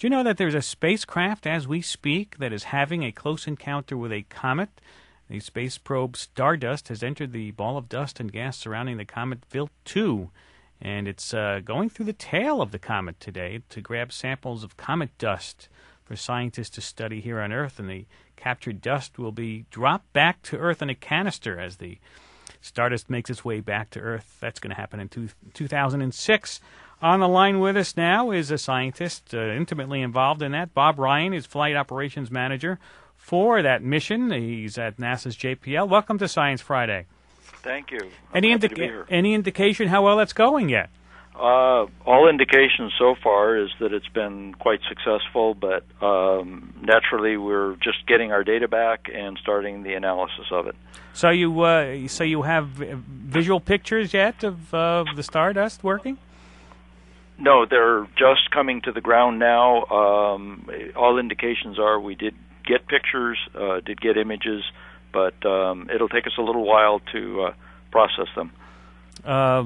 Do you know that there's a spacecraft as we speak that is having a close encounter with a comet? The space probe Stardust has entered the ball of dust and gas surrounding the comet Wild 2, and it's going through the tail of the comet today to grab samples of comet dust for scientists to study here on Earth, and the captured dust will be dropped back to Earth in a canister as the Stardust makes its way back to Earth. That's going to happen in 2006. On the line with us now is a scientist intimately involved in that. Bob Ryan is Flight Operations Manager for that mission. He's at NASA's JPL. Welcome to Science Friday. Thank you. Any indication how well that's going yet? All indications so far is that it's been quite successful, but naturally we're just getting our data back and starting the analysis of it. So you have visual pictures yet of the Stardust working? No, they're just coming to the ground now. All indications are we did get pictures, did get images, but it'll take us a little while to process them. How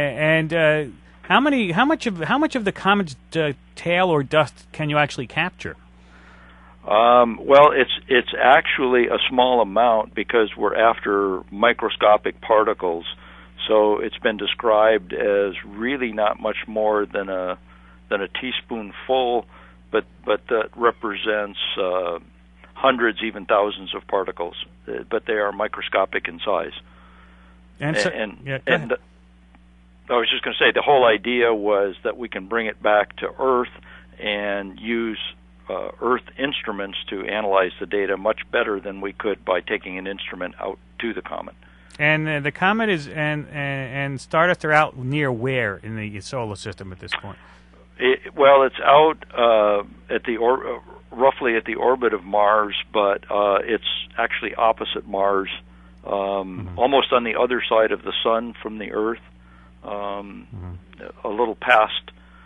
much of the comet's tail or dust can you actually capture? Well, it's actually a small amount because we're after microscopic particles. So it's been described as really not much more than a teaspoonful, but that represents hundreds, even thousands of particles. But they are microscopic in size. And I was just going to say the whole idea was that we can bring it back to Earth and use Earth instruments to analyze the data much better than we could by taking an instrument out to the comet. And the comet and Stardust are out near where in the solar system at this point? It's out at roughly at the orbit of Mars, but it's actually opposite Mars, almost on the other side of the Sun from the Earth, a little past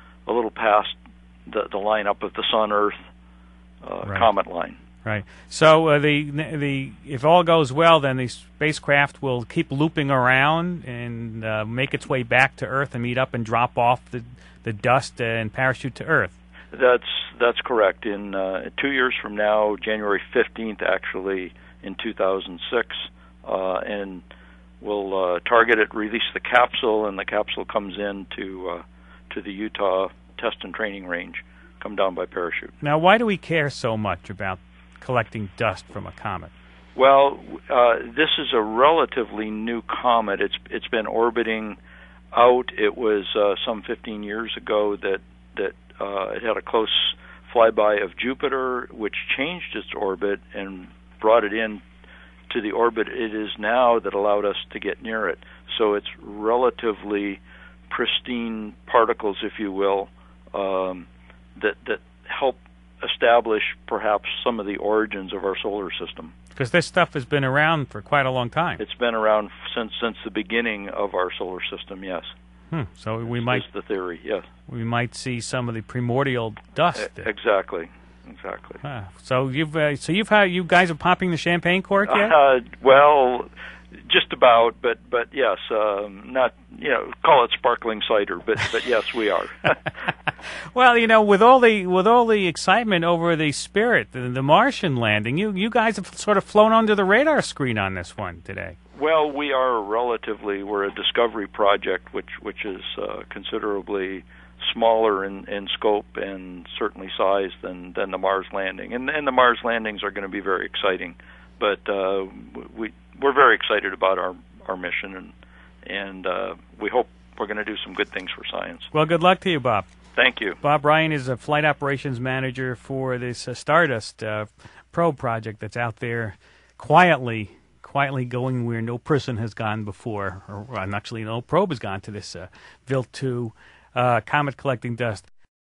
the line up of the Sun-Earth comet line. Right. So if all goes well, then the spacecraft will keep looping around and make its way back to Earth and meet up and drop off the dust and parachute to Earth. That's correct. In 2 years from now, January 15th, actually, in 2006, and we'll target it, release the capsule, and the capsule comes in to the Utah Test and Training Range, come down by parachute. Now, why do we care so much about collecting dust from a comet? Well, this is a relatively new comet. It's been orbiting out. It was some 15 years ago that it had a close flyby of Jupiter, which changed its orbit and brought it in to the orbit it is now that allowed us to get near it. So it's relatively pristine particles, if you will, that help establish perhaps some of the origins of our solar system. Because this stuff has been around for quite a long time. It's been around since the beginning of our solar system, yes. So we might. That's the theory, yes. We might see some of the primordial dust. Exactly. So you guys are popping the champagne cork yet? Well, just about, but yes, not call it sparkling cider, but yes, we are. Well, with all the excitement over the Spirit, the Martian landing, you guys have sort of flown under the radar screen on this one today. Well, we're a discovery project, which is considerably smaller in scope and certainly size than the Mars landing, and the Mars landings are going to be very exciting. But we're very excited about our mission, and we hope we're going to do some good things for science. Well, good luck to you, Bob. Thank you. Bob Ryan is a flight operations manager for this Stardust probe project that's out there quietly going where no person has gone before, or actually no probe has gone to this Wild 2 comet collecting dust.